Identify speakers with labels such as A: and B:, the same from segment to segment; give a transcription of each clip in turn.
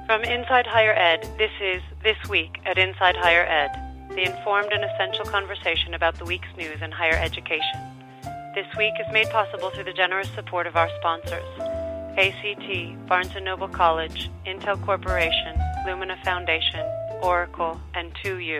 A: From Inside Higher Ed, this is This Week at Inside Higher Ed, the informed and essential conversation about the week's news in higher education. This Week is made possible through the generous support of our sponsors: ACT, Barnes & Noble College, Intel Corporation, Lumina Foundation, Oracle, and 2U.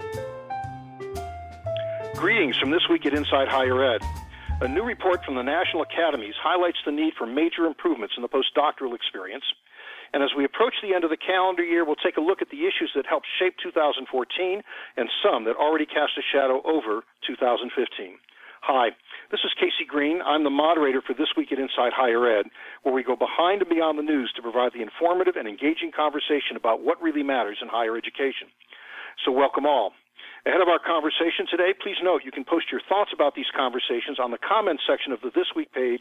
B: Greetings from This Week at Inside Higher Ed. A new report from the National Academies highlights the need for major improvements in the postdoctoral experience. And as we approach the end of the calendar year, we'll take a look at the issues that helped shape 2014 and some that already cast a shadow over 2015. Hi, this is Casey Green. I'm the moderator for This Week at Inside Higher Ed, where we go behind and beyond the news to provide the informative and engaging conversation about what really matters in higher education. So welcome all. Ahead of our conversation today, please note you can post your thoughts about these conversations on the comments section of the This Week page,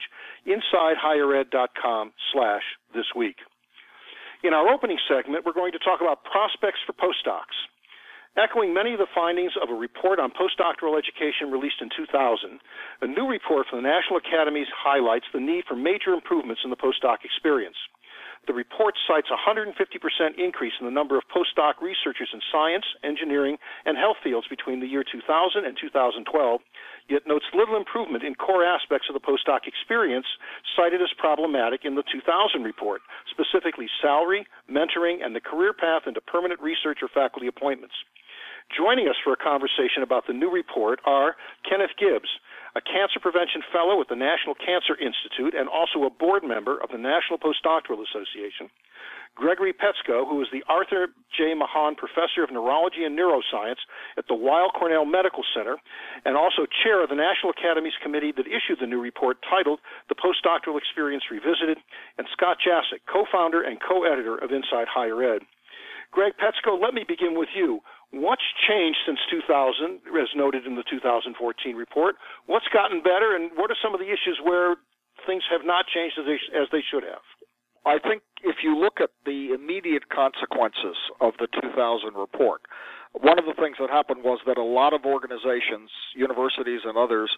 B: InsideHigherEd.com/thisweek. In our opening segment, we're going to talk about prospects for postdocs. Echoing many of the findings of a report on postdoctoral education released in 2000, a new report from the National Academies highlights the need for major improvements in the postdoc experience. The report cites a 150% increase in the number of postdoc researchers in science, engineering, and health fields between the year 2000 and 2012, yet notes little improvement in core aspects of the postdoc experience cited as problematic in the 2000 report, specifically salary, mentoring, and the career path into permanent research or faculty appointments. Joining us for a conversation about the new report are Kenneth Gibbs, a cancer prevention fellow at the National Cancer Institute and also a board member of the National Postdoctoral Association; Gregory Petsko, who is the Arthur J. Mahan Professor of Neurology and Neuroscience at the Weill Cornell Medical Center, and also chair of the National Academies Committee that issued the new report titled The Postdoctoral Experience Revisited; and Scott Jassick, co-founder and co-editor of Inside Higher Ed. Greg Petsko, let me begin with you. What's changed since 2000, as noted in the 2014 report? What's gotten better, and what are some of the issues where things have not changed as they should have?
C: I think if you look at the immediate consequences of the 2000 report, one of the things that happened was that a lot of organizations, universities and others,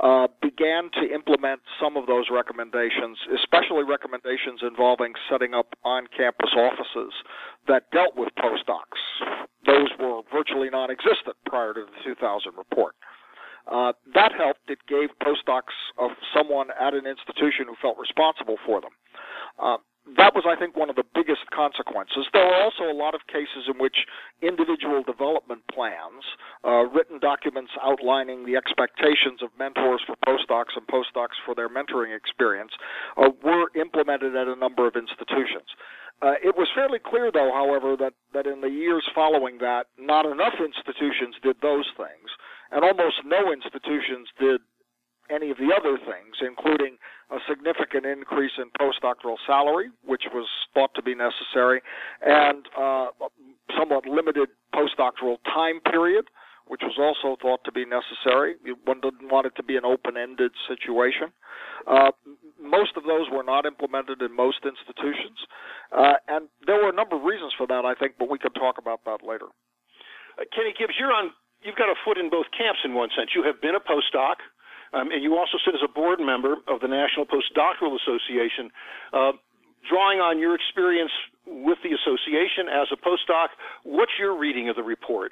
C: began to implement some of those recommendations, especially recommendations involving setting up on-campus offices that dealt with postdocs. Those were virtually non-existent prior to the 2000 report. That helped. It gave postdocs someone at an institution who felt responsible for them. That was, I think, one of the biggest consequences. There are also a lot of cases in which individual development plans, written documents outlining the expectations of mentors for postdocs and postdocs for their mentoring experience, were implemented at a number of institutions. It was fairly clear, though, however, that in the years following that, not enough institutions did those things, and almost no institutions did any of the other things, including a significant increase in postdoctoral salary, which was thought to be necessary, and somewhat limited postdoctoral time period, which was also thought to be necessary. One didn't want it to be an open-ended situation. Most of those were not implemented in most institutions, and there were a number of reasons for that, I think, but we could talk about that later.
B: Kenny Gibbs, you've got a foot in both camps in one sense. You have been a postdoc, and you also sit as a board member of the National Postdoctoral Association. Drawing on your experience with the association as a postdoc, what's your reading of the report?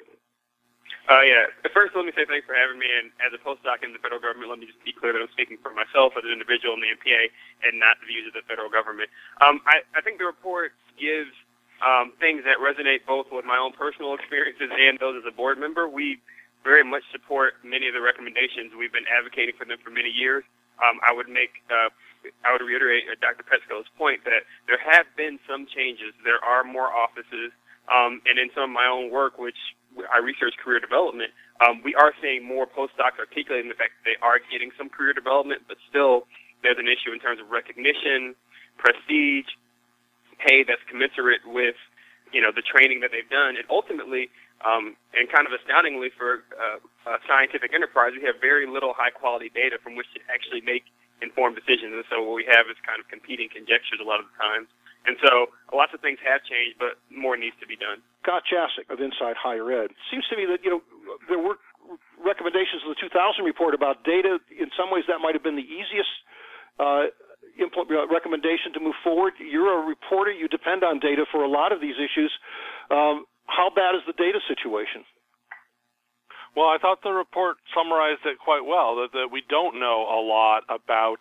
D: First, let me say thanks for having me. And as a postdoc in the federal government, let me just be clear that I'm speaking for myself as an individual in the NPA and not the views of the federal government. I think the report gives things that resonate both with my own personal experiences and those as a board member. We very much support many of the recommendations. We've been advocating for them for many years. I would reiterate Dr. Petsko's point that there have been some changes. There are more offices, and in some of my own work, which I research career development, we are seeing more postdocs articulating the fact that they are getting some career development, but still there's an issue in terms of recognition, prestige, pay that's commensurate with, the training that they've done, and ultimately, and kind of astoundingly for a scientific enterprise, we have very little high-quality data from which to actually make informed decisions, and so what we have is kind of competing conjectures a lot of the time. And so lots of things have changed, but more needs to be done.
B: Scott Jassick of Inside Higher Ed. Seems to me that, there were recommendations in the 2000 report about data. In some ways, that might have been the easiest recommendation to move forward? You're a reporter. You depend on data for a lot of these issues. How bad is the data situation?
E: Well, I thought the report summarized it quite well, that we don't know a lot about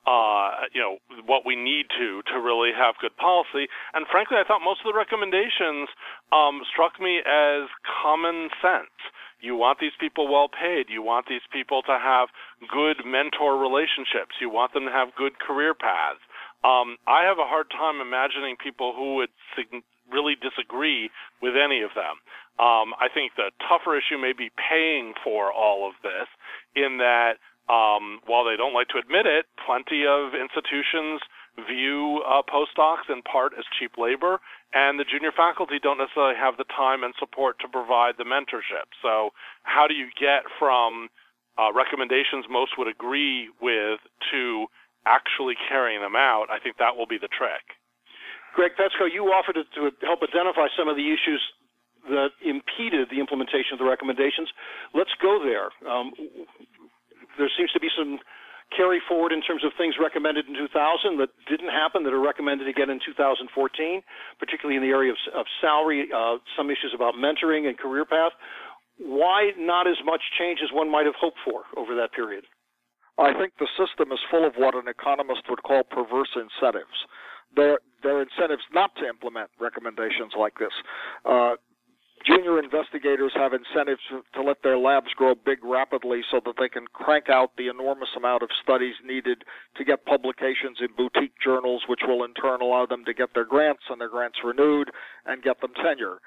E: what we need to really have good policy. And frankly, I thought most of the recommendations struck me as common sense. You want these people well paid. You want these people to have good mentor relationships. You want them to have good career paths. I have a hard time imagining people who would really disagree with any of them. I think the tougher issue may be paying for all of this, in that while they don't like to admit it, plenty of institutions view postdocs in part as cheap labor, and the junior faculty don't necessarily have the time and support to provide the mentorship. So how do you get from recommendations most would agree with to actually carrying them out? I think that will be the trick.
B: Greg Petsko, you offered to help identify some of the issues that impeded the implementation of the recommendations. Let's go there. There seems to be some carry forward in terms of things recommended in 2000 that didn't happen, that are recommended again in 2014, particularly in the area of salary, some issues about mentoring and career path. Why not as much change as one might have hoped for over that period?
C: I think the system is full of what an economist would call perverse incentives. There are incentives not to implement recommendations like this. Junior investigators have incentives to let their labs grow big rapidly so that they can crank out the enormous amount of studies needed to get publications in boutique journals, which will in turn allow them to get their grants and their grants renewed and get them tenure.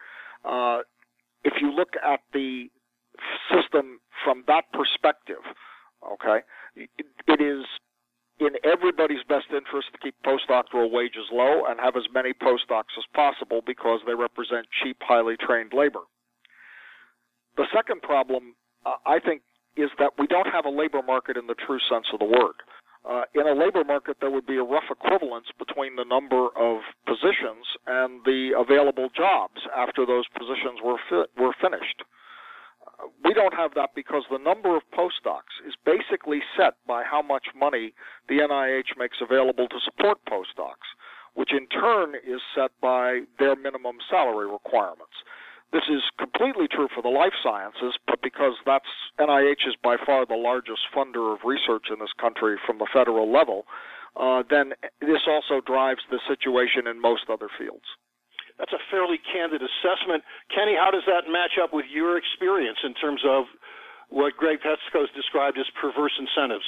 C: If you look at the system from that perspective, okay, it is in everybody's best interest to keep postdoctoral wages low and have as many postdocs as possible because they represent cheap, highly trained labor. The second problem, I think, is that we don't have a labor market in the true sense of the word. In a labor market, there would be a rough equivalence between the number of positions and the available jobs after those positions were finished. We don't have that because the number of postdocs is basically set by how much money the NIH makes available to support postdocs, which in turn is set by their minimum salary requirements. This is completely true for the life sciences, but because NIH is by far the largest funder of research in this country from the federal level, then this also drives the situation in most other fields.
B: That's a fairly candid assessment. Kenny, how does that match up with your experience in terms of what Greg Petsko has described as perverse incentives?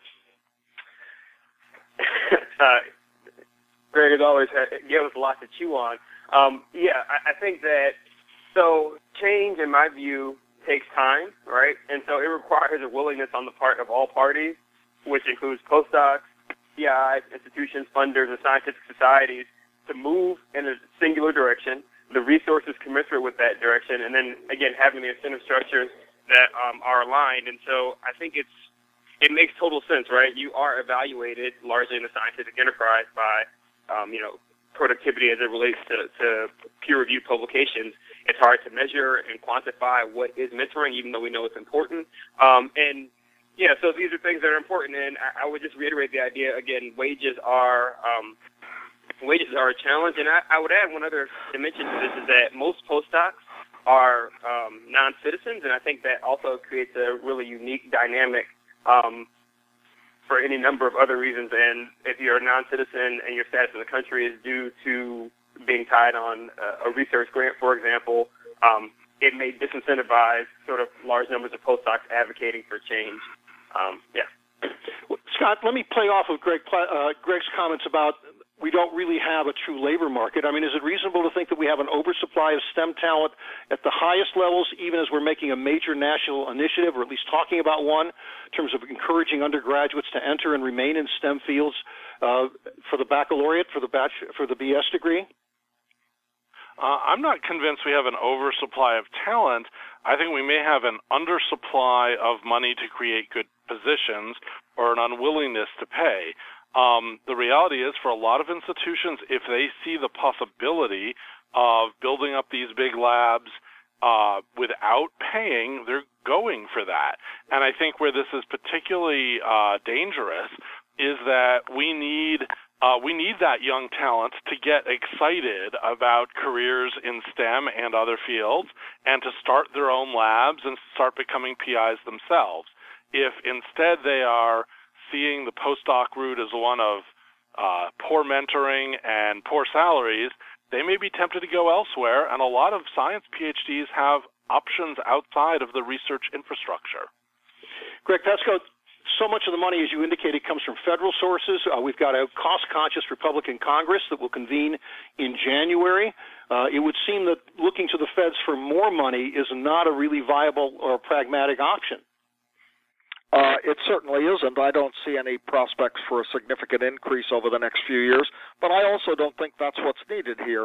D: Greg, as always, gave us a lot to chew on. I think that, so change, in my view, takes time, right? And so it requires a willingness on the part of all parties, which includes postdocs, PIs, institutions, funders, and scientific societies, to move in a singular direction, the resources commensurate with that direction, and then, again, having the incentive structures that are aligned. And so I think it makes total sense, right? You are evaluated largely in the scientific enterprise by, productivity as it relates to peer-reviewed publications. It's hard to measure and quantify what is mentoring, even though we know it's important. So these are things that are important, and I would just reiterate the idea, again, wages are a challenge, and I would add one other dimension to this, is that most postdocs are non-citizens, and I think that also creates a really unique dynamic for any number of other reasons. And if you're a non-citizen and your status in the country is due to being tied on a research grant, for example, it may disincentivize sort of large numbers of postdocs advocating for change.
B: Scott, let me play off of Greg's comments about we don't really have a true labor market. I mean, is it reasonable to think that we have an oversupply of STEM talent at the highest levels, even as we're making a major national initiative, or at least talking about one, in terms of encouraging undergraduates to enter and remain in STEM fields for the baccalaureate, for the BS degree?
E: I'm not convinced we have an oversupply of talent. I think we may have an undersupply of money to create good positions, or an unwillingness to pay. The reality is, for a lot of institutions, if they see the possibility of building up these big labs without paying, they're going for that. And I think where this is particularly dangerous is that we need that young talent to get excited about careers in STEM and other fields and to start their own labs and start becoming PIs themselves. If instead they are seeing the postdoc route as one of poor mentoring and poor salaries, they may be tempted to go elsewhere, and a lot of science PhDs have options outside of the research infrastructure.
B: Greg Pesco, so much of the money, as you indicated, comes from federal sources. We've got a cost-conscious Republican Congress that will convene in January. It would seem that looking to the feds for more money is not a really viable or pragmatic option.
C: It certainly isn't. I don't see any prospects for a significant increase over the next few years, but I also don't think that's what's needed here.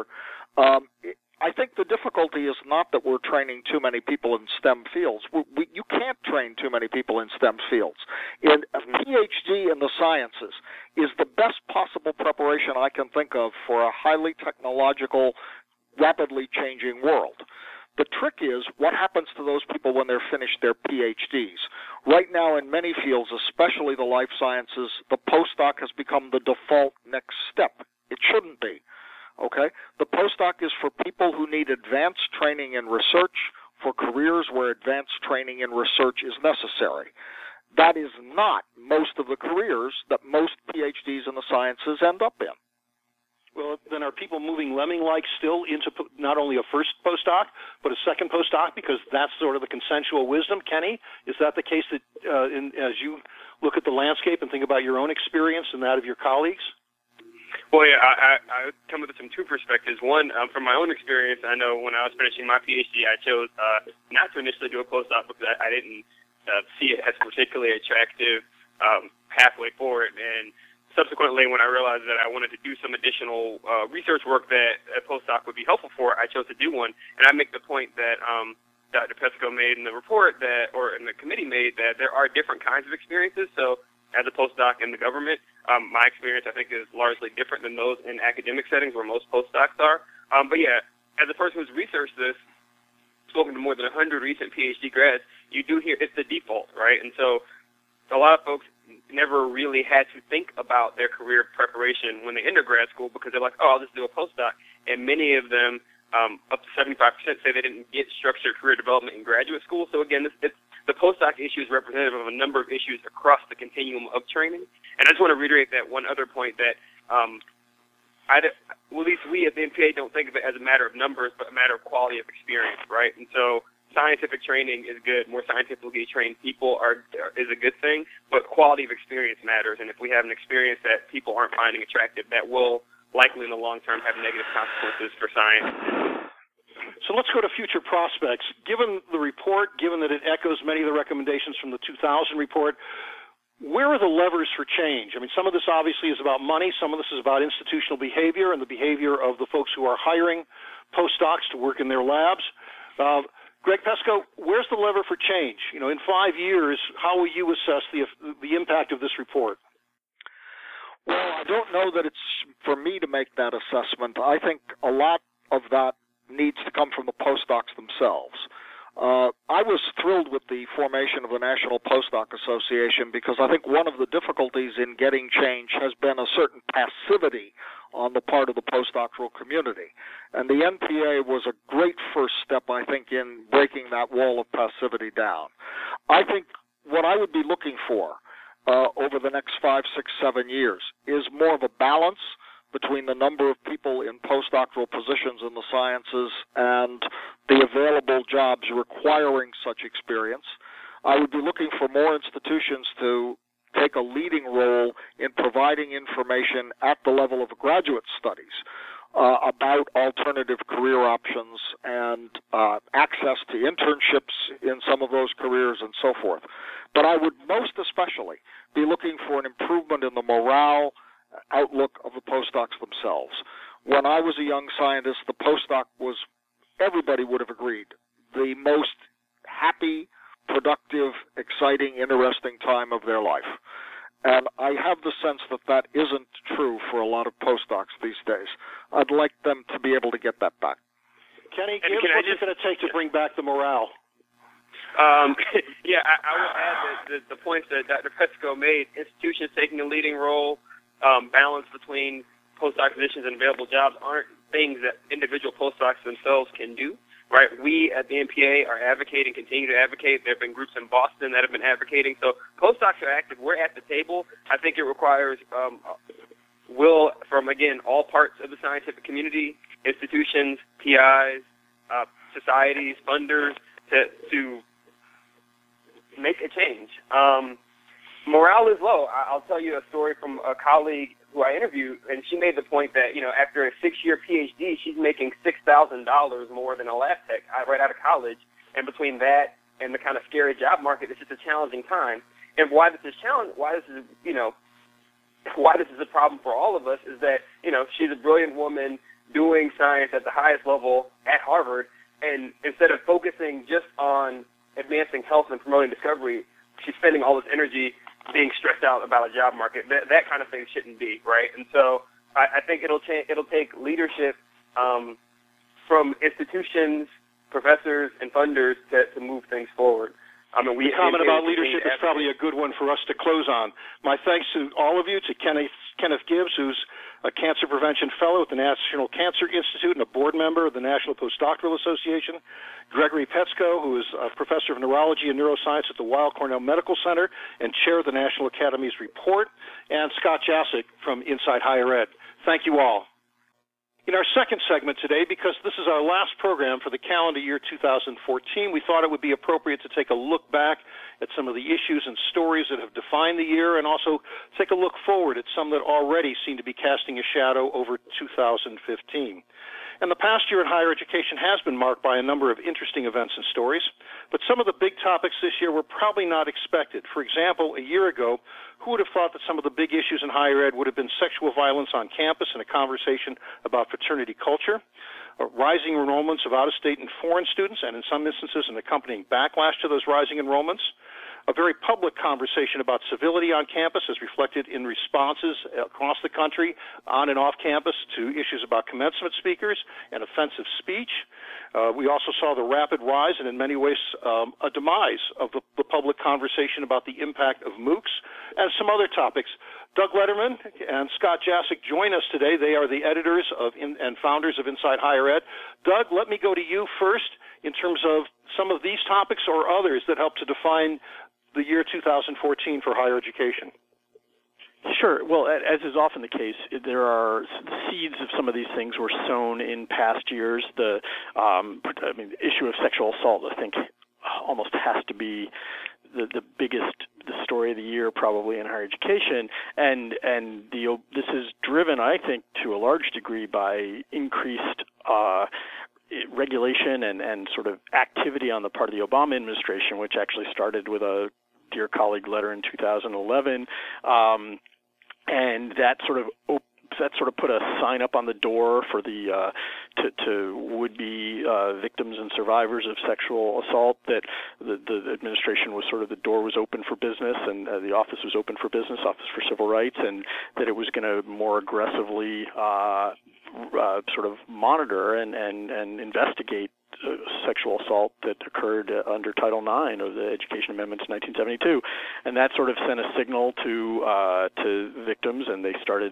C: I think the difficulty is not that we're training too many people in STEM fields. You can't train too many people in STEM fields. A PhD in the sciences is the best possible preparation I can think of for a highly technological, rapidly changing world. The trick is what happens to those people when they're finished their PhDs. Right now in many fields, especially the life sciences, the postdoc has become the default next step. It shouldn't be. Okay? The postdoc is for people who need advanced training in research, for careers where advanced training in research is necessary. That is not most of the careers that most PhDs in the sciences end up in.
B: Well, then are people moving lemming-like still into not only a first postdoc, but a second postdoc, because that's sort of the consensual wisdom? Kenny, is that the case that as you look at the landscape and think about your own experience and that of your colleagues?
D: Well, yeah, I come with it from two perspectives. One, from my own experience, I know when I was finishing my PhD, I chose not to initially do a postdoc because I didn't see it as a particularly attractive pathway forward. And subsequently, when I realized that I wanted to do some additional research work that a postdoc would be helpful for, I chose to do one. And I make the point that Dr. Pesco made in the report or in the committee made, that there are different kinds of experiences. So as a postdoc in the government, my experience, I think, is largely different than those in academic settings where most postdocs are. But yeah, as a person who's researched this, spoken to more than 100 recent PhD grads, you do hear it's the default, right? And so a lot of folks never really had to think about their career preparation when they enter grad school because they're like, oh, I'll just do a postdoc. And many of them, up to 75%, say they didn't get structured career development in graduate school. So again, the postdoc issue is representative of a number of issues across the continuum of training. And I just want to reiterate that one other point that at least we at the NPA don't think of it as a matter of numbers, but a matter of quality of experience, right? And so scientific training is good. More scientifically trained people is a good thing, but quality of experience matters. And if we have an experience that people aren't finding attractive, that will likely in the long term have negative consequences for science.
B: So let's go to future prospects. Given the report, given that it echoes many of the recommendations from the 2000 report, where are the levers for change? I mean, some of this obviously is about money. Some of this is about institutional behavior and the behavior of the folks who are hiring postdocs to work in their labs. Greg Pesco, where's the lever for change? In 5 years, how will you assess the impact of this report?
C: Well, I don't know that it's for me to make that assessment. I think a lot of that needs to come from the postdocs themselves. I was thrilled with the formation of the National Postdoc Association because I think one of the difficulties in getting change has been a certain passivity on the part of the postdoctoral community. And the NPA was a great first step, I think, in breaking that wall of passivity down. I think what I would be looking for over the next 5, 6, 7 years is more of a balance between the number of people in postdoctoral positions in the sciences and the available jobs requiring such experience. I would be looking for more institutions to take a leading role in providing information at the level of graduate studies about alternative career options and access to internships in some of those careers and so forth. But I would most especially be looking for an improvement in the morale outlook of the postdocs themselves. When I was a young scientist, the postdoc was, everybody would have agreed, the most happy, productive, exciting, interesting time of their life. And I have the sense that that isn't true for a lot of postdocs these days. I'd like them to be able to get that back.
B: Kenny, what's it going to take to bring back the morale?
D: Yeah, I will add that the points that Dr. Petsko made, institutions taking a leading role, balance between postdoc positions and available jobs aren't things that individual postdocs themselves can do, right? We at the NPA are advocating, continue to advocate. There have been groups in Boston that have been advocating. So postdocs are active. We're at the table. I think it requires will from, again, all parts of the scientific community, institutions, PIs, societies, funders, to make a change. Morale is low. I'll tell you a story from a colleague who I interviewed, and she made the point that, after a 6-year PhD, she's making $6,000 more than a lab tech right out of college. And between that and the kind of scary job market, it's just a challenging time. And why this is a problem for all of us is that, she's a brilliant woman doing science at the highest level at Harvard, and instead of focusing just on advancing health and promoting discovery, she's spending all this energy being stressed out about a job market. That kind of thing shouldn't be, right? And so I think it'll take leadership from institutions, professors, and funders to move things forward.
B: The comment about leadership is probably a good one for us to close on. My thanks to all of you, to Kenneth Gibbs, who's a cancer prevention fellow at the National Cancer Institute and a board member of the National Postdoctoral Association, Gregory Petsko, who is a professor of neurology and neuroscience at the Weill Cornell Medical Center and chair of the National Academy's Report, and Scott Jasek from Inside Higher Ed. Thank you all. In our second segment today, because this is our last program for the calendar year 2014, we thought it would be appropriate to take a look back at some of the issues and stories that have defined the year, and also take a look forward at some that already seem to be casting a shadow over 2015. And the past year in higher education has been marked by a number of interesting events and stories, but some of the big topics this year were probably not expected. For example, a year ago, who would have thought that some of the big issues in higher ed would have been sexual violence on campus and a conversation about fraternity culture, rising enrollments of out-of-state and foreign students, and in some instances an accompanying backlash to those rising enrollments, a very public conversation about civility on campus as reflected in responses across the country on and off campus to issues about commencement speakers and offensive speech. We also saw the rapid rise and in many ways a demise of the public conversation about the impact of MOOCs and some other topics. Doug Lederman and Scott Jasek join us today. They are the editors and founders of Inside Higher Ed. Doug, let me go to you first in terms of some of these topics or others that help to define the year 2014 for higher education.
F: Sure. Well, as is often the case, there are seeds of some of these things were sown in past years. The issue of sexual assault, I think, almost has to be the story of the year probably in higher education, and this is driven, I think, to a large degree by increased regulation and sort of activity on the part of the Obama administration, which actually started with a Dear Colleague letter in 2011, and that sort of put a sign up on the door for the to would-be victims and survivors of sexual assault that the administration was sort of, the door was open for business, and the office was open for business, Office for Civil Rights, and that it was going to more aggressively sort of monitor and investigate sexual assault that occurred under Title IX of the Education Amendments in 1972, and that sort of sent a signal to victims, and they started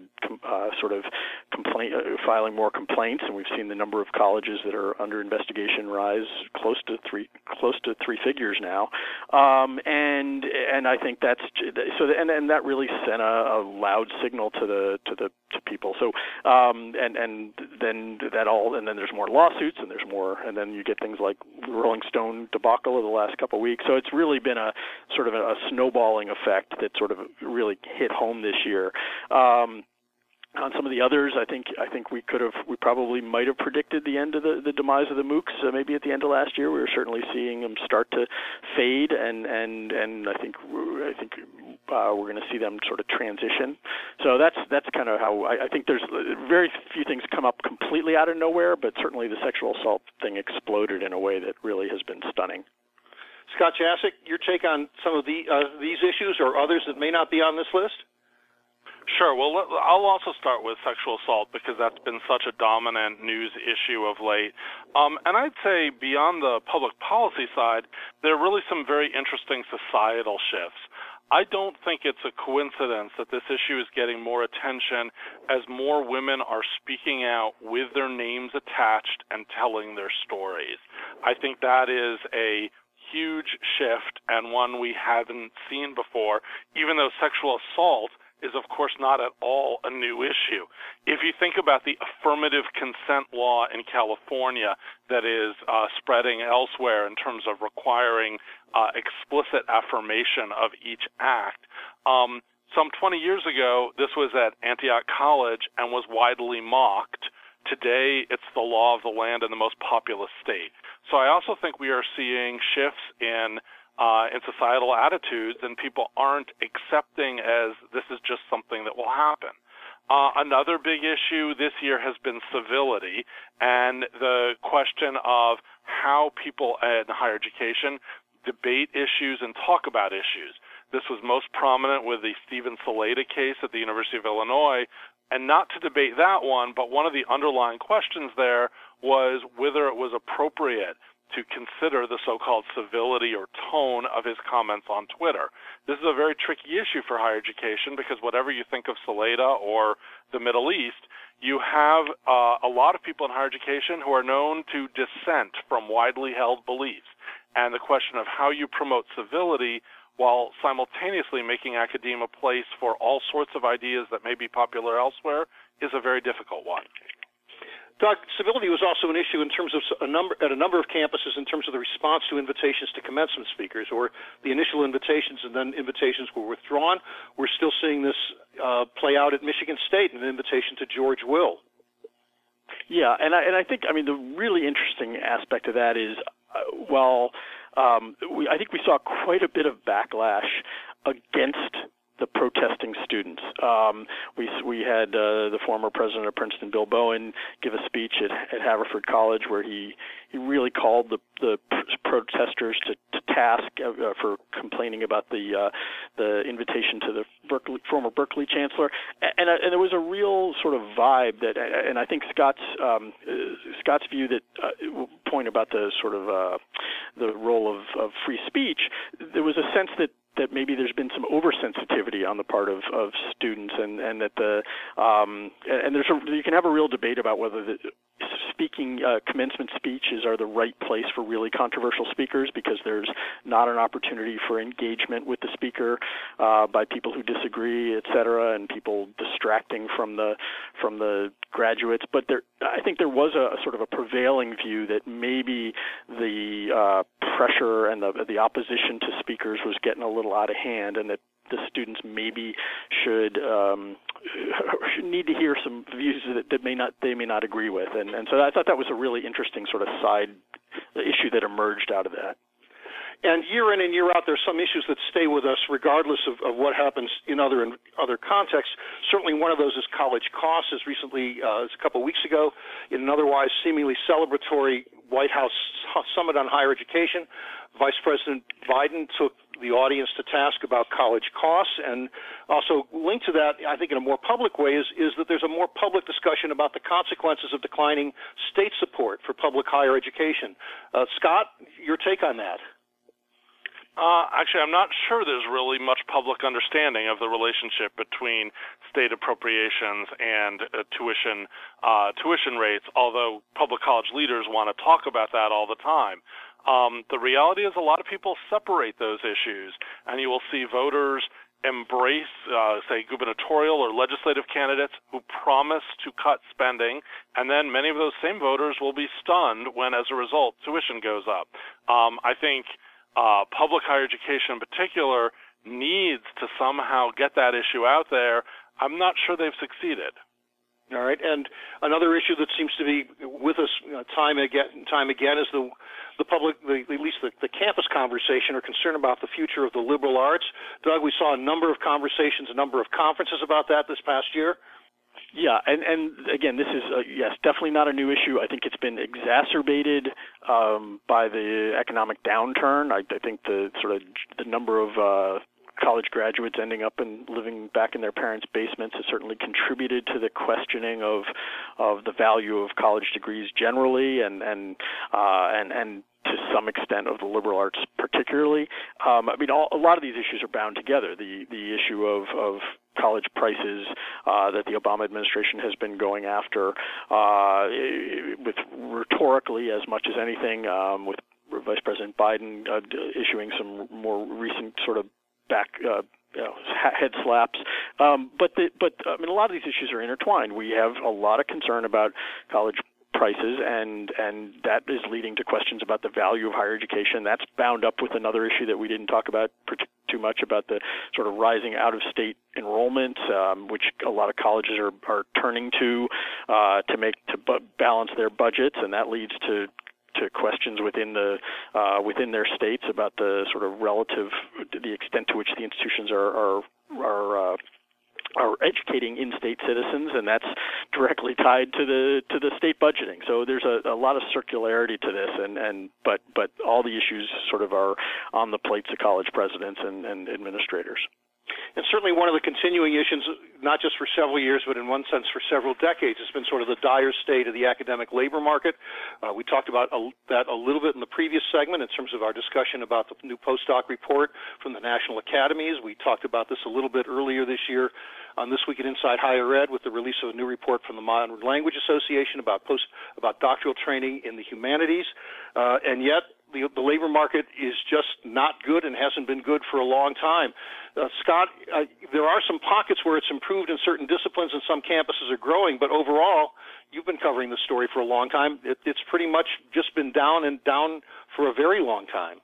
F: filing more complaints, and we've seen the number of colleges that are under investigation rise close to three figures now, and I think that's so, and that really sent a loud signal to people. So and then there's more lawsuits, and there's more, and then you get things like the Rolling Stone debacle of the last couple of weeks. So it's really been a sort of a snowballing effect that sort of really hit home this year. On some of the others, I think we probably might have predicted the end of the demise of the MOOCs. Maybe at the end of last year, we were certainly seeing them start to fade, and I think we're going to see them sort of transition. So that's kind of how I think there's very few things come up completely out of nowhere, but certainly the sexual assault thing exploded in a way that really has been stunning.
B: Scott Jasek, your take on some of these issues or others that may not be on this list?
E: Sure. Well, I'll also start with sexual assault because that's been such a dominant news issue of late. And I'd say beyond the public policy side, there are really some very interesting societal shifts. I don't think it's a coincidence that this issue is getting more attention as more women are speaking out with their names attached and telling their stories. I think that is a huge shift and one we haven't seen before, even though sexual assault is, of course, not at all a new issue. If you think about the affirmative consent law in California that is spreading elsewhere in terms of requiring explicit affirmation of each act, some 20 years ago, this was at Antioch College and was widely mocked. Today, it's the law of the land in the most populous state. So I also think we are seeing shifts in societal attitudes, and people aren't accepting as this is just something that will happen. Another big issue this year has been civility and the question of how people in higher education debate issues and talk about issues. This was most prominent with the Stephen Saleta case at the University of Illinois, and not to debate that one, but one of the underlying questions there was whether it was appropriate to consider the so-called civility or tone of his comments on Twitter. This is a very tricky issue for higher education because whatever you think of Saleta or the Middle East, you have a lot of people in higher education who are known to dissent from widely held beliefs. And the question of how you promote civility while simultaneously making academia a place for all sorts of ideas that may be popular elsewhere is a very difficult one.
B: Doug, civility was also an issue in terms of a number of campuses in terms of the response to invitations to commencement speakers, or the initial invitations and then invitations were withdrawn. We're still seeing this play out at Michigan State, an invitation to George Will.
F: Yeah, and I think, the really interesting aspect of that is, I think we saw quite a bit of backlash against the protesting students. We had the former president of Princeton, Bill Bowen, give a speech at Haverford College where he really called the protesters to task for complaining about the invitation to the former Berkeley chancellor, and there was a real sort of vibe that, and I think Scott's view that point about the sort of the role of free speech, there was a sense that maybe there's been some oversensitivity on the part of students, and that you can have a real debate about whether the speaking commencement speeches are the right place for really controversial speakers, because there's not an opportunity for engagement with the speaker by people who disagree, et cetera, and people distracting from the graduates. But I think there was a sort of a prevailing view that maybe the pressure and the opposition to speakers was getting a little out of hand, and that the students maybe should need to hear some views that they may not agree with, and so I thought that was a really interesting sort of side issue that emerged out of that.
B: And year in and year out, there's some issues that stay with us regardless of what happens in other contexts. Certainly one of those is college costs. As recently as a couple of weeks ago, in an otherwise seemingly celebratory White House summit on higher education, Vice President Biden took the audience to task about college costs, and also linked to that, I think in a more public way, is that there's a more public discussion about the consequences of declining state support for public higher education. Scott, your take on that?
E: Actually, I'm not sure there's really much public understanding of the relationship between state appropriations and tuition rates, although public college leaders want to talk about that all the time. The reality is a lot of people separate those issues, and you will see voters embrace, say, gubernatorial or legislative candidates who promise to cut spending, and then many of those same voters will be stunned when, as a result, tuition goes up. I think public higher education in particular needs to somehow get that issue out there. I'm not sure they've succeeded.
B: All right, and another issue that seems to be with us time and again is the public, at least the campus conversation, or concern about the future of the liberal arts. Doug, we saw a number of conversations, a number of conferences about that this past year.
F: Yeah, and again, this is, yes, definitely not a new issue. I think it's been exacerbated by the economic downturn. I think the number of college graduates ending up and living back in their parents' basements has certainly contributed to the questioning of the value of college degrees generally, and to some extent of the liberal arts particularly. I mean, a lot of these issues are bound together. The issue of college prices that the Obama administration has been going after, with rhetorically as much as anything, with Vice President Biden issuing some more recent sort of head slaps. But I mean, a lot of these issues are intertwined. We have a lot of concern about college prices, and that is leading to questions about the value of higher education. That's bound up with another issue that we didn't talk about too much, about the sort of rising out-of-state enrollment, which a lot of colleges are turning to balance their budgets, and that leads to questions within their states about the sort of the extent to which the institutions are educating in-state citizens, and that's directly tied to the state budgeting. So there's a lot of circularity to this, but all the issues sort of are on the plates of college presidents and administrators.
B: And certainly one of the continuing issues, not just for several years, but in one sense for several decades, has been sort of the dire state of the academic labor market. We talked about that a little bit in the previous segment in terms of our discussion about the new postdoc report from the National Academies. We talked about this a little bit earlier this year on This Week at Inside Higher Ed with the release of a new report from the Modern Language Association about doctoral training in the humanities. And yet, the labor market is just not good and hasn't been good for a long time. Scott, there are some pockets where it's improved in certain disciplines and some campuses are growing, but overall, you've been covering this story for a long time. It's pretty much just been down and down for a very long time.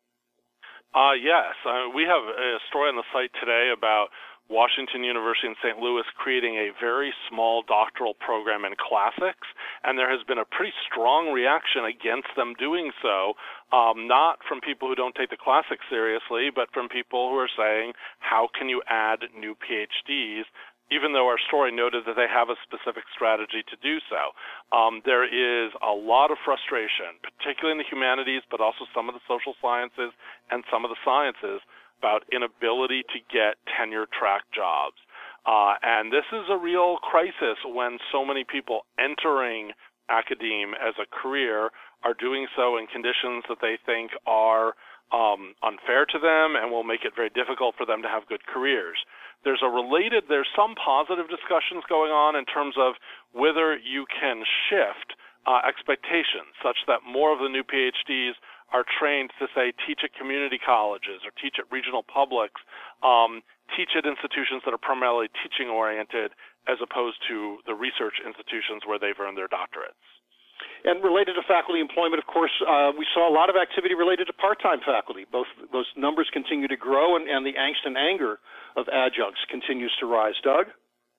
E: Yes. We have a story on the site today about Washington University in St. Louis creating a very small doctoral program in classics, and there has been a pretty strong reaction against them doing so, not from people who don't take the classics seriously, but from people who are saying, how can you add new PhDs, even though our story noted that they have a specific strategy to do so. There is a lot of frustration, particularly in the humanities, but also some of the social sciences and some of the sciences, about inability to get tenure-track jobs. And this is a real crisis when so many people entering academe as a career are doing so in conditions that they think are unfair to them and will make it very difficult for them to have good careers. There's some positive discussions going on in terms of whether you can shift expectations such that more of the new PhDs are trained to, say, teach at community colleges or teach at regional publics, teach at institutions that are primarily teaching-oriented as opposed to the research institutions where they've earned their doctorates.
B: And related to faculty employment, of course, we saw a lot of activity related to part-time faculty. Both those numbers continue to grow, and the angst and anger of adjuncts continues to rise. Doug?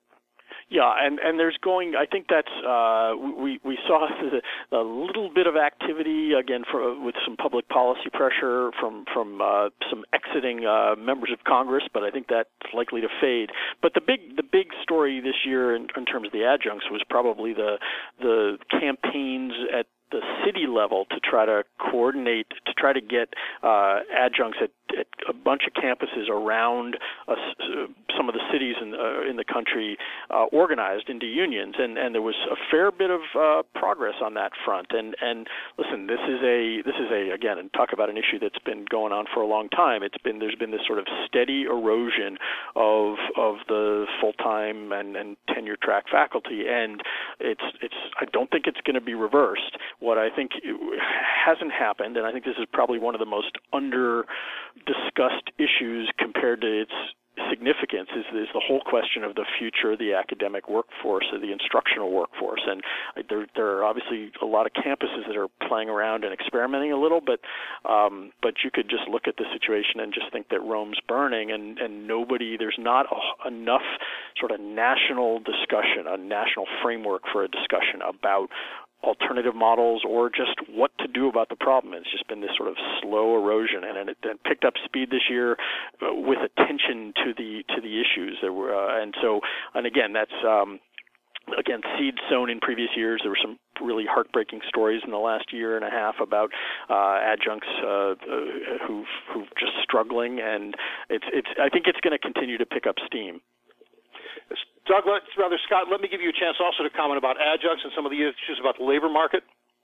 F: Yeah, and there's I think that's, we saw a little bit of activity, again, with some public policy pressure from some exiting members of Congress, but I think that's likely to fade. But the big story this year in terms of the adjuncts was probably the campaigns at the city level to try to coordinate, to try to get adjuncts at a bunch of campuses around some of the cities in the country organized into unions, and there was a fair bit of progress on that front. And listen, this is again, and talk about an issue that's been going on for a long time. There's been this sort of steady erosion of the full-time and tenure-track faculty, and I don't think it's going to be reversed. What I think hasn't happened, and I think this is probably one of the most under-discussed issues compared to its significance, is the whole question of the future of the academic workforce, or the instructional workforce. And there are obviously a lot of campuses that are playing around and experimenting a little, but you could just look at the situation and just think that Rome's burning, and there's not enough sort of national discussion, a national framework for a discussion about alternative models or just what to do about the problem. It's just been this sort of slow erosion, and it picked up speed this year with attention to the issues. There were, and again, that's seeds sown in previous years. There were some really heartbreaking stories in the last year and a half about adjuncts who've just struggling, and I think it's going to continue to pick up steam.
B: Doug, Scott, let me give you a chance also to comment about adjuncts and some of the issues about the labor market.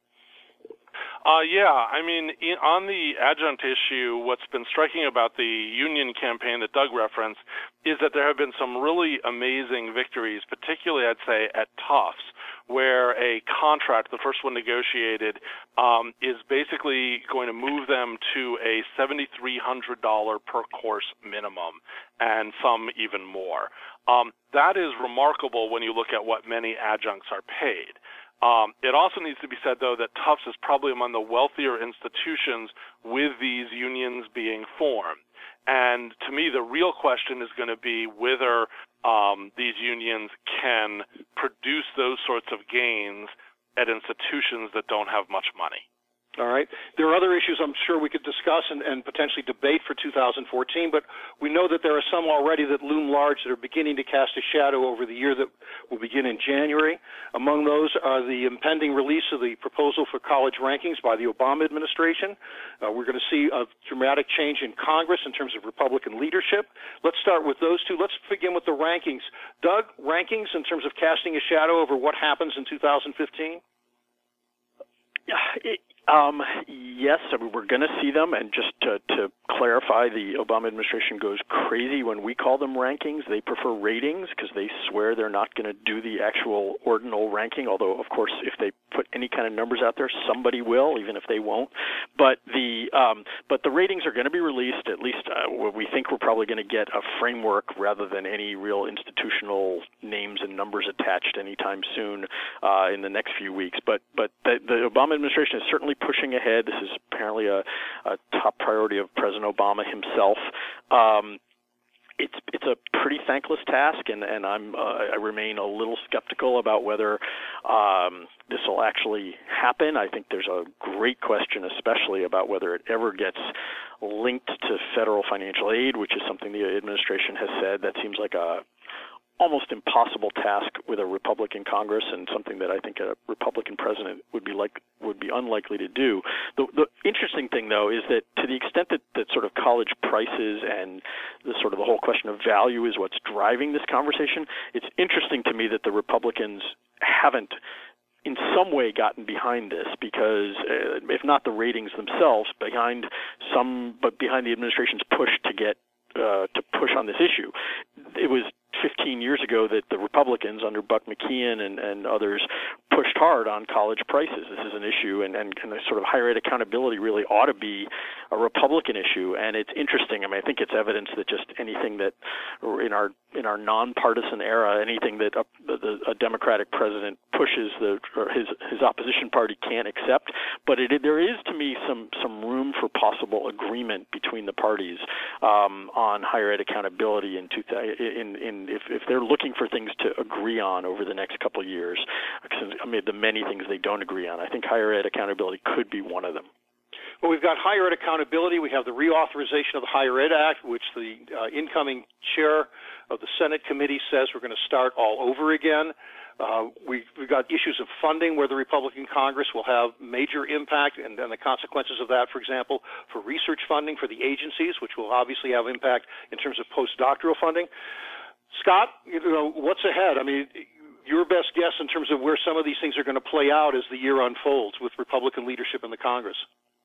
E: On the adjunct issue, what's been striking about the union campaign that Doug referenced is that there have been some really amazing victories, particularly, I'd say, at Tufts, where a contract, the first one negotiated, is basically going to move them to a $7,300 per course minimum, and some even more. That is remarkable when you look at what many adjuncts are paid. It also needs to be said, though, that Tufts is probably among the wealthier institutions with these unions being formed. And to me, the real question is going to be whether these unions can produce those sorts of gains at institutions that don't have much money.
B: All right. There are other issues I'm sure we could discuss and potentially debate for 2014, but we know that there are some already that loom large that are beginning to cast a shadow over the year that will begin in January. Among those are the impending release of the proposal for college rankings by the Obama administration. We're going to see a dramatic change in Congress in terms of Republican leadership. Let's start with those two. Let's begin with the rankings. Doug, rankings in terms of casting a shadow over what happens in 2015?
F: Yes, we're going to see them, and just to clarify, the Obama administration goes crazy when we call them rankings. They prefer ratings because they swear they're not going to do the actual ordinal ranking, although, of course, if they put any kind of numbers out there, somebody will, even if they won't. But the ratings are going to be released, at least we think we're probably going to get a framework rather than any real institutional names and numbers attached anytime soon in the next few weeks. But the Obama administration is certainly pushing ahead. This is apparently a top priority of President Obama himself. It's a pretty thankless task, and I remain a little skeptical about whether this will actually happen. I think there's a great question, especially about whether it ever gets linked to federal financial aid, which is something the administration has said. That seems like a almost impossible task with a Republican Congress, and something that I think a Republican president would be unlikely to do. The interesting thing, though, is that to the extent that sort of college prices and the whole question of value is what's driving this conversation, it's interesting to me that the Republicans haven't in some way gotten behind this, because if not the ratings themselves, behind the administration's push to push on this issue. It was 15 years ago that the Republicans under Buck McKeon and others pushed hard on college prices. This is an issue, and the sort of higher ed accountability really ought to be a Republican issue. And it's interesting. I think it's evidence that just anything that in our nonpartisan era, anything that a Democratic president pushes his opposition party can't accept. But there is, to me, some room for possible agreement between the parties on higher ed accountability if they're looking for things to agree on over the next couple of years. The many things they don't agree on, I think higher ed accountability could be one of them.
B: Well, we've got higher ed accountability. We have the reauthorization of the Higher Ed Act, which the incoming chair of the Senate committee says we're going to start all over again. We've got issues of funding where the Republican Congress will have major impact, and the consequences of that, for example, for research funding for the agencies, which will obviously have impact in terms of postdoctoral funding. Scott, what's ahead? Your best guess in terms of where some of these things are going to play out as the year unfolds with Republican leadership in the Congress.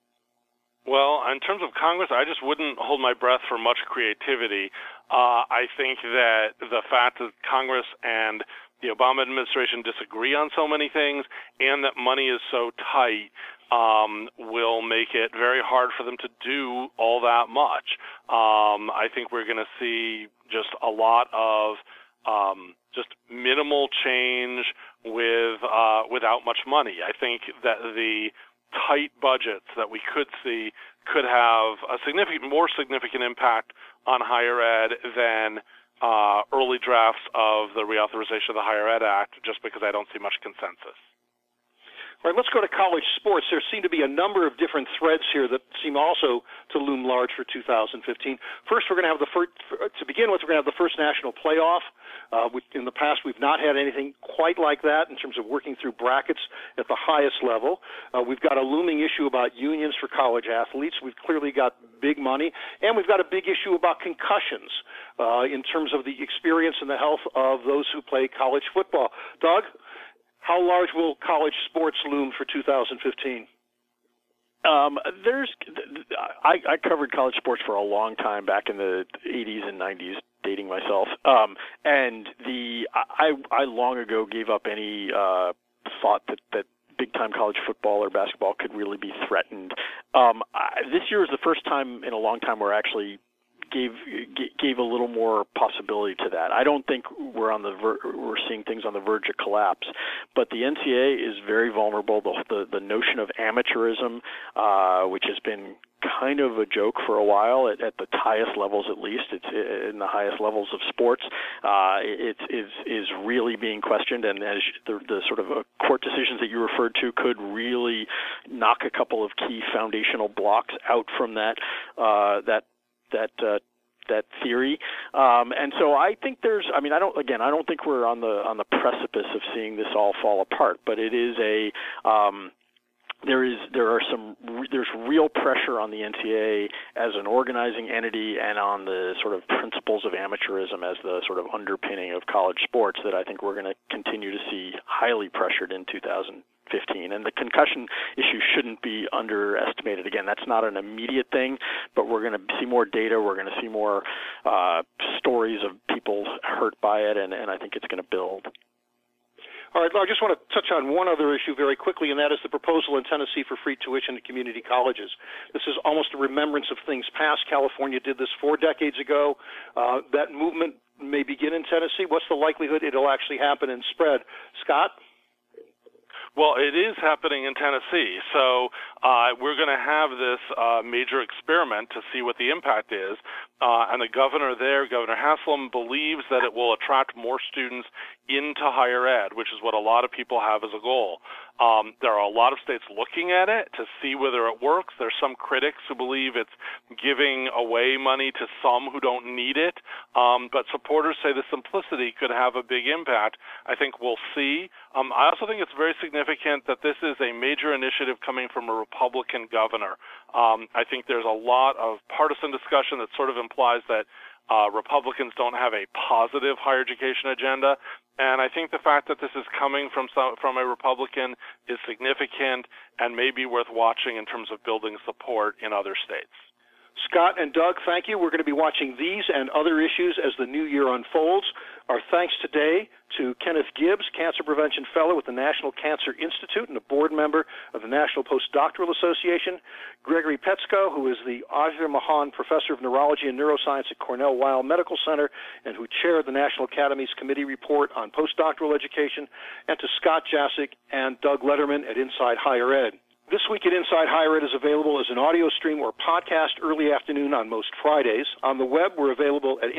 E: Well, in terms of Congress, I just wouldn't hold my breath for much creativity. I think that the fact that Congress and the Obama administration disagree on so many things, and that money is so tight, will make it very hard for them to do all that much. I think we're going to see just a lot of just minimal change without much money. I think that the tight budgets that we could see could have a more significant impact on higher ed than early drafts of the reauthorization of the Higher Ed Act, just because I don't see much consensus.
B: All right, let's go to college sports. There seem to be a number of different threads here that seem also to loom large for 2015. First, we're going to have to begin with, we're going to have the first national playoff. In the past, we've not had anything quite like that in terms of working through brackets at the highest level. We've got a looming issue about unions for college athletes. We've clearly got big money, and we've got a big issue about concussions in terms of the experience and the health of those who play college football. Doug, how large will college sports loom for 2015?
F: I covered college sports for a long time back in the 80s and 90s, dating myself. And I long ago gave up any thought that big-time college football or basketball could really be threatened. This year is the first time in a long time where actually gave a little more possibility to that. I don't think we're seeing things on the verge of collapse, but the NCAA is very vulnerable. The notion of amateurism, which has been kind of a joke for a while at the highest levels, at least it's in the highest levels of sports, is really being questioned, and as the sort of court decisions that you referred to could really knock a couple of key foundational blocks out from that theory, and so I think I don't think we're on the precipice of seeing this all fall apart, but it is there's real pressure on the NCAA as an organizing entity and on the sort of principles of amateurism as the sort of underpinning of college sports that I think we're going to continue to see highly pressured in 2015. And the concussion issue shouldn't be underestimated. Again, that's not an immediate thing, but we're going to see more data. We're going to see more stories of people hurt by it, and I think it's going to build.
B: All right, I just want to touch on one other issue very quickly, and that is the proposal in Tennessee for free tuition to community colleges. This is almost a remembrance of things past. California did this 4 decades ago. That movement may begin in Tennessee. What's the likelihood it'll actually happen and spread? Scott?
E: Well, it is happening in Tennessee, so we're going to have this major experiment to see what the impact is, and the governor there, Governor Haslam, believes that it will attract more students into higher ed, which is what a lot of people have as a goal. There are a lot of states looking at it to see whether it works. There's some critics who believe it's giving away money to some who don't need it, but supporters say the simplicity could have a big impact. I think we'll see. I also think it's very significant that this is a major initiative coming from a Republican governor. I think there's a lot of partisan discussion that sort of implies that Republicans don't have a positive higher education agenda, and I think the fact that this is coming from a Republican is significant and may be worth watching in terms of building support in other states.
B: Scott and Doug, thank you. We're going to be watching these and other issues as the new year unfolds. Our thanks today to Kenneth Gibbs, Cancer Prevention Fellow with the National Cancer Institute and a board member of the National Postdoctoral Association, Gregory Petsko, who is the Azir Mahan Professor of Neurology and Neuroscience at Cornell Weill Medical Center and who chaired the National Academy's Committee Report on Postdoctoral Education, and to Scott Jassick and Doug Letterman at Inside Higher Ed. This Week at Inside Higher Ed is available as an audio stream or podcast early afternoon on most Fridays. On the web, we're available at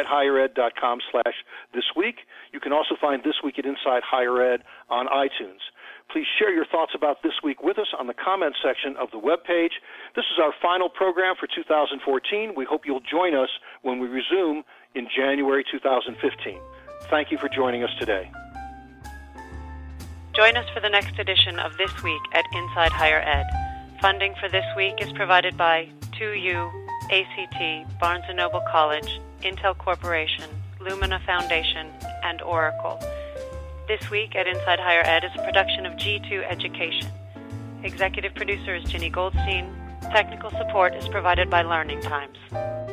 B: insidehighered.com/thisweek. You can also find This Week at Inside Higher Ed on iTunes. Please share your thoughts about this week with us on the comments section of the webpage. This is our final program for 2014. We hope you'll join us when we resume in January 2015. Thank you for joining us today.
A: Join us for the next edition of This Week at Inside Higher Ed. Funding for this week is provided by 2U, ACT, Barnes & Noble College, Intel Corporation, Lumina Foundation, and Oracle. This Week at Inside Higher Ed is a production of G2 Education. Executive producer is Ginny Goldstein. Technical support is provided by Learning Times.